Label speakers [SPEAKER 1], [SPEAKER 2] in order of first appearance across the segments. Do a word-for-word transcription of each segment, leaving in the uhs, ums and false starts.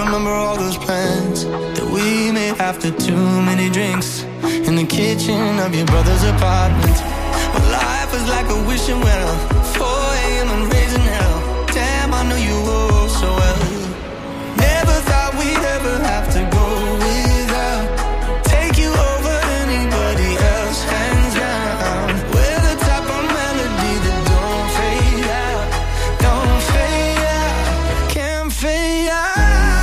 [SPEAKER 1] remember all those plans that we made after too many drinks in the kitchen of your brother's apartment. But life was like a wishing well, four a.m. and raising hell. Damn, I know you all so well. Never thought we'd ever have to go without. Take you over anybody else, hands down. We're the type of melody that don't fade out, don't fade out, can't fade out.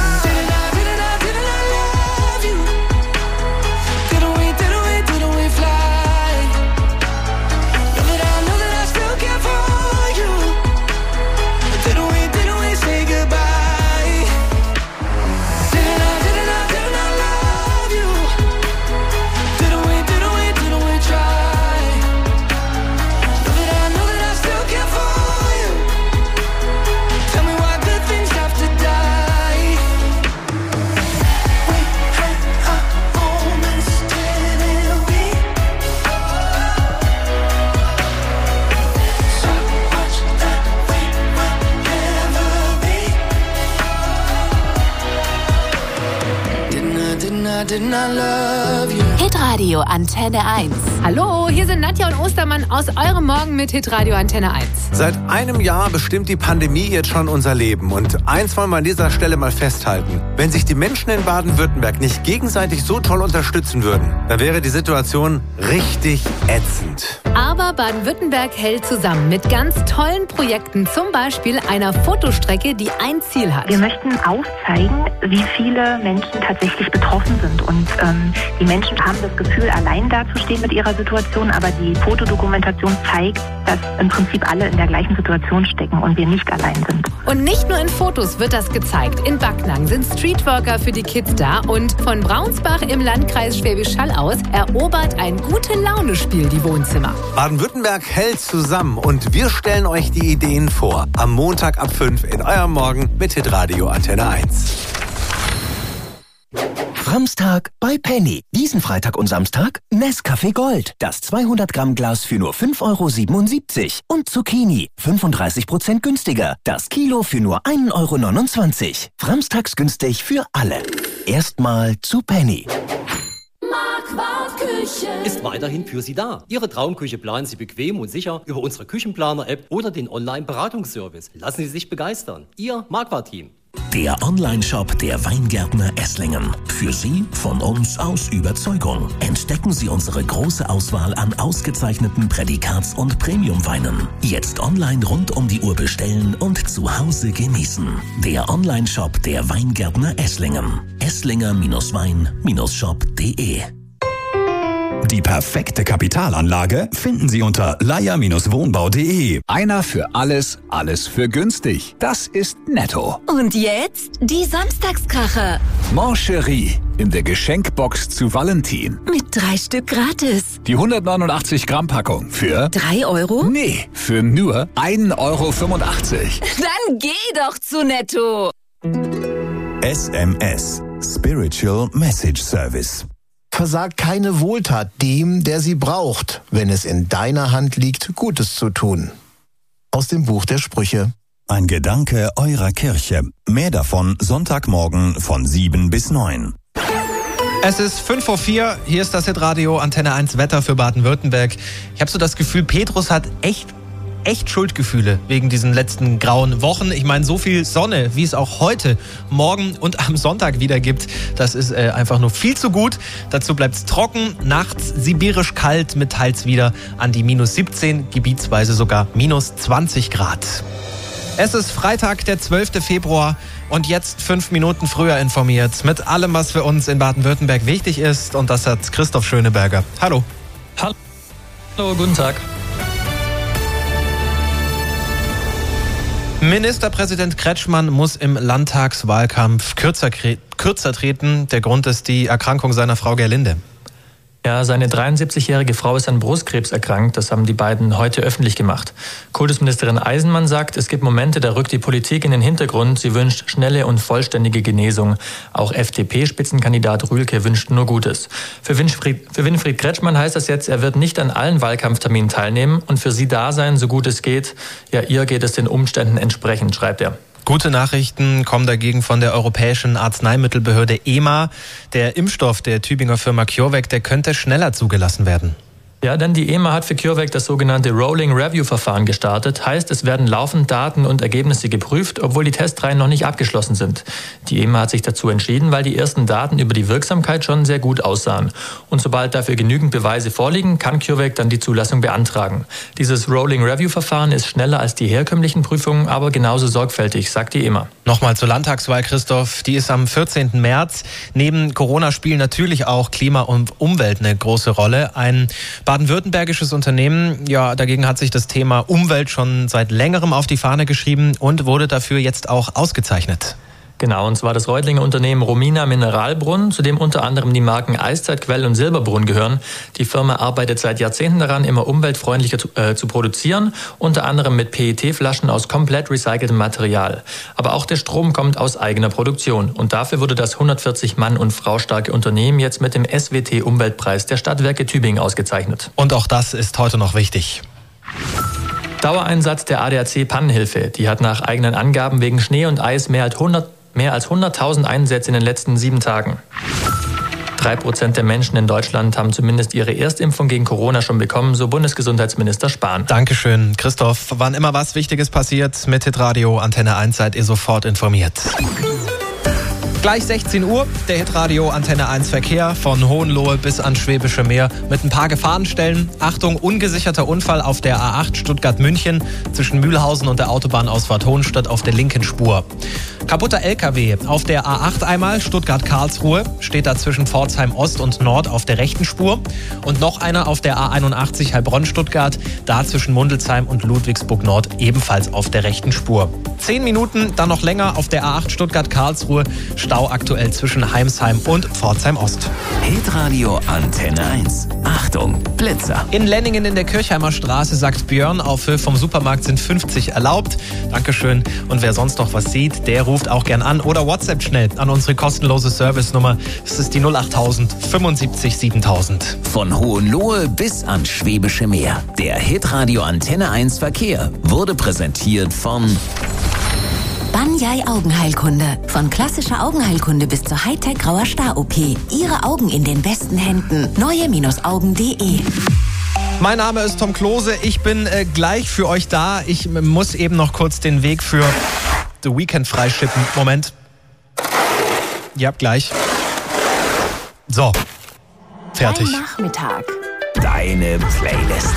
[SPEAKER 1] Didn't I love you?
[SPEAKER 2] Hitradio Antenne eins.
[SPEAKER 3] Hallo, hier sind Nadja und Ostermann aus eurem Morgen mit Hitradio Antenne eins.
[SPEAKER 4] Seit einem Jahr bestimmt die Pandemie jetzt schon unser Leben. Und eins wollen wir an dieser Stelle mal festhalten. Wenn sich die Menschen in Baden-Württemberg nicht gegenseitig so toll unterstützen würden, dann wäre die Situation richtig ätzend.
[SPEAKER 3] Aber Baden-Württemberg hält zusammen mit ganz tollen Projekten, zum Beispiel einer Fotostrecke, die ein Ziel hat.
[SPEAKER 5] Wir möchten aufzeigen, wie viele Menschen tatsächlich betroffen sind. Und ähm, die Menschen haben das Gefühl, allein dazustehen mit ihrer Situation, aber die Fotodokumentation zeigt, dass im Prinzip alle in der gleichen Situation stecken und wir nicht allein sind.
[SPEAKER 3] Und nicht nur in Fotos wird das gezeigt. In Backnang sind Streetworker für die Kids da und von Braunsbach im Landkreis Schwäbisch Hall aus erobert ein Gute-Laune-Spiel die Wohnzimmer.
[SPEAKER 4] Baden-Württemberg hält zusammen und wir stellen euch die Ideen vor. Am Montag ab fünf in eurem Morgen mit Hitradio Antenne eins.
[SPEAKER 6] Framstag bei Penny. Diesen Freitag und Samstag Nescafé Gold. Das zweihundert Gramm Glas für nur fünf Euro siebenundsiebzig. Und Zucchini, fünfunddreißig Prozent günstiger. Das Kilo für nur ein Euro neunundzwanzig. Framstags günstig für alle. Erstmal zu Penny.
[SPEAKER 7] Marquardt Küche
[SPEAKER 8] ist weiterhin für Sie da. Ihre Traumküche planen Sie bequem und sicher über unsere Küchenplaner-App oder den Online-Beratungsservice. Lassen Sie sich begeistern. Ihr Marquardt-Team.
[SPEAKER 9] Der Online-Shop der Weingärtner Esslingen. Für Sie von uns aus Überzeugung. Entdecken Sie unsere große Auswahl an ausgezeichneten Prädikats- und Premium-Weinen. Jetzt online rund um die Uhr bestellen und zu Hause genießen. Der Online-Shop der Weingärtner Esslingen. esslinger Wein Shop punkt de.
[SPEAKER 10] Die perfekte Kapitalanlage finden Sie unter leier Wohnbau punkt de. Einer für alles, alles für günstig. Das ist netto.
[SPEAKER 2] Und jetzt die Samstagskracher.
[SPEAKER 10] Mancherie in der Geschenkbox zu Valentin.
[SPEAKER 2] Mit drei Stück gratis.
[SPEAKER 10] Die hundertneunundachtzig Gramm Packung für...
[SPEAKER 2] Drei Euro?
[SPEAKER 10] Nee, für nur ein Euro fünfundachtzig.
[SPEAKER 2] Dann geh doch zu netto.
[SPEAKER 11] S M S. Spiritual Message Service.
[SPEAKER 12] Versag keine Wohltat dem, der sie braucht, wenn es in deiner Hand liegt, Gutes zu tun. Aus dem Buch der Sprüche.
[SPEAKER 11] Ein Gedanke eurer Kirche. Mehr davon Sonntagmorgen von sieben bis neun.
[SPEAKER 13] Es ist fünf vor vier, hier ist das Hitradio Antenne eins Wetter für Baden-Württemberg. Ich habe so das Gefühl, Petrus hat echt echt Schuldgefühle wegen diesen letzten grauen Wochen. Ich meine, so viel Sonne, wie es auch heute, morgen und am Sonntag wieder gibt, das ist äh, einfach nur viel zu gut. Dazu bleibt es trocken, nachts sibirisch kalt mit teils wieder an die minus siebzehn, gebietsweise sogar minus zwanzig Grad. Es ist Freitag, der zwölfte Februar und jetzt fünf Minuten früher informiert mit allem, was für uns in Baden-Württemberg wichtig ist, und das hat Christoph Schöneberger. Hallo.
[SPEAKER 14] Hallo, guten Tag.
[SPEAKER 13] Ministerpräsident Kretschmann muss im Landtagswahlkampf kürzer, kürzer treten. Der Grund ist die Erkrankung seiner Frau Gerlinde.
[SPEAKER 14] Ja, seine dreiundsiebzigjährige Frau ist an Brustkrebs erkrankt. Das haben die beiden heute öffentlich gemacht. Kultusministerin Eisenmann sagt, es gibt Momente, da rückt die Politik in den Hintergrund. Sie wünscht schnelle und vollständige Genesung. Auch F D P-Spitzenkandidat Rühlke wünscht nur Gutes. Für Winfried, für Winfried Kretschmann heißt das jetzt, er wird nicht an allen Wahlkampfterminen teilnehmen und für sie da sein, so gut es geht. Ja, ihr geht es den Umständen entsprechend, schreibt er.
[SPEAKER 13] Gute Nachrichten kommen dagegen von der Europäischen Arzneimittelbehörde E M A. Der Impfstoff der Tübinger Firma CureVac, der könnte schneller zugelassen werden.
[SPEAKER 14] Ja, denn die E M A hat für CureVac das sogenannte Rolling Review Verfahren gestartet. Heißt, es werden laufend Daten und Ergebnisse geprüft, obwohl die Testreihen noch nicht abgeschlossen sind. Die E M A hat sich dazu entschieden, weil die ersten Daten über die Wirksamkeit schon sehr gut aussahen. Und sobald dafür genügend Beweise vorliegen, kann CureVac dann die Zulassung beantragen. Dieses Rolling Review Verfahren ist schneller als die herkömmlichen Prüfungen, aber genauso sorgfältig, sagt die E M A.
[SPEAKER 13] Nochmal zur Landtagswahl, Christoph. Die ist am vierzehnten März. Neben Corona spielen natürlich auch Klima und Umwelt eine große Rolle. Ein baden-württembergisches Unternehmen, ja, dagegen hat sich das Thema Umwelt schon seit längerem auf die Fahne geschrieben und wurde dafür jetzt auch ausgezeichnet.
[SPEAKER 14] Genau, und zwar das Reutlinger Unternehmen Romina Mineralbrunn, zu dem unter anderem die Marken Eiszeit, Quell und Silberbrunn gehören. Die Firma arbeitet seit Jahrzehnten daran, immer umweltfreundlicher zu, äh, zu produzieren, unter anderem mit P E T-Flaschen aus komplett recyceltem Material. Aber auch der Strom kommt aus eigener Produktion. Und dafür wurde das hundertvierzig Mann und Frau starke Unternehmen jetzt mit dem S W T-Umweltpreis der Stadtwerke Tübingen ausgezeichnet.
[SPEAKER 13] Und auch das ist heute noch wichtig.
[SPEAKER 14] Dauereinsatz der A D A C Pannenhilfe. Die hat nach eigenen Angaben wegen Schnee und Eis mehr als hundert Mehr als hunderttausend Einsätze in den letzten sieben Tagen. Drei Prozent der Menschen in Deutschland haben zumindest ihre Erstimpfung gegen Corona schon bekommen, so Bundesgesundheitsminister Spahn.
[SPEAKER 13] Dankeschön, Christoph. Wann immer was Wichtiges passiert, mit Hitradio Antenne eins seid ihr sofort informiert. Gleich sechzehn Uhr, der Hitradio Antenne eins Verkehr von Hohenlohe bis ans Schwäbische Meer mit ein paar Gefahrenstellen. Achtung, ungesicherter Unfall auf der A acht Stuttgart-München zwischen Mühlhausen und der Autobahnausfahrt Hohenstadt auf der linken Spur. Kaputter L K W auf der A acht einmal, Stuttgart-Karlsruhe, steht da zwischen Pforzheim Ost und Nord auf der rechten Spur. Und noch einer auf der A einundachtzig Heilbronn-Stuttgart, da zwischen Mundelsheim und Ludwigsburg Nord ebenfalls auf der rechten Spur. Zehn Minuten, dann noch länger auf der A acht Stuttgart-Karlsruhe, Stau aktuell zwischen Heimsheim und Pforzheim Ost.
[SPEAKER 9] Hitradio Antenne eins. Achtung, Blitzer.
[SPEAKER 13] In Lenningen in der Kirchheimer Straße sagt Björn, auf Höhe vom Supermarkt sind fünfzig erlaubt. Dankeschön. Und wer sonst noch was sieht, der ruft auch gern an oder WhatsApp schnell an unsere kostenlose Servicenummer. Das ist die null acht null null fünfundsiebzig siebentausend.
[SPEAKER 9] Von Hohenlohe bis ans Schwäbische Meer. Der Hitradio Antenne eins Verkehr wurde präsentiert von
[SPEAKER 2] Banyai Augenheilkunde. Von klassischer Augenheilkunde bis zur Hightech Grauer Star-O P. Ihre Augen in den besten Händen. neue Augen punkt de.
[SPEAKER 13] Mein Name ist Tom Klose. Ich bin äh, gleich für euch da. Ich äh, muss eben noch kurz den Weg für The Weeknd freischippen. Moment. Ja, gleich. So. Fertig.
[SPEAKER 2] Ein Nachmittag.
[SPEAKER 9] Deine Playlist.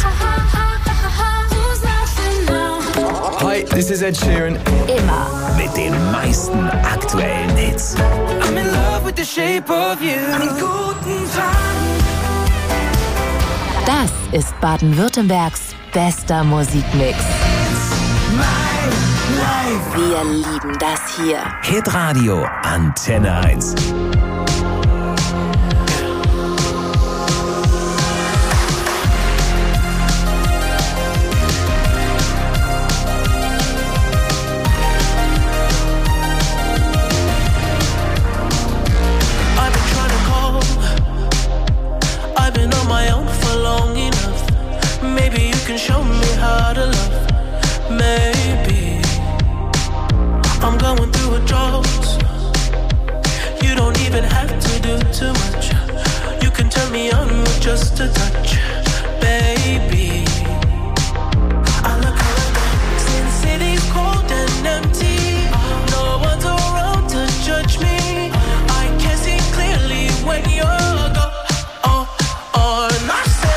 [SPEAKER 1] Hi, this is Ed Sheeran.
[SPEAKER 2] Immer.
[SPEAKER 9] Mit den meisten aktuellen Hits.
[SPEAKER 1] I'm in love with the shape of you. An guten Tagen.
[SPEAKER 2] Das ist Baden-Württembergs bester Musikmix. Wir lieben das hier.
[SPEAKER 9] Hitradio Antenne eins.
[SPEAKER 1] Show me how to love, maybe I'm going through a drought. You don't even have to do too much. You can turn me on with just a touch, baby. I look around, since city's cold and empty, no one's around to judge me. I can see clearly when you're gone. Oh, oh, and I said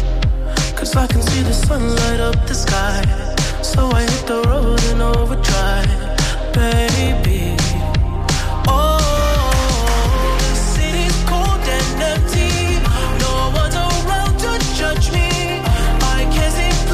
[SPEAKER 1] I can see the sun light up the sky, so I hit the road in overdrive.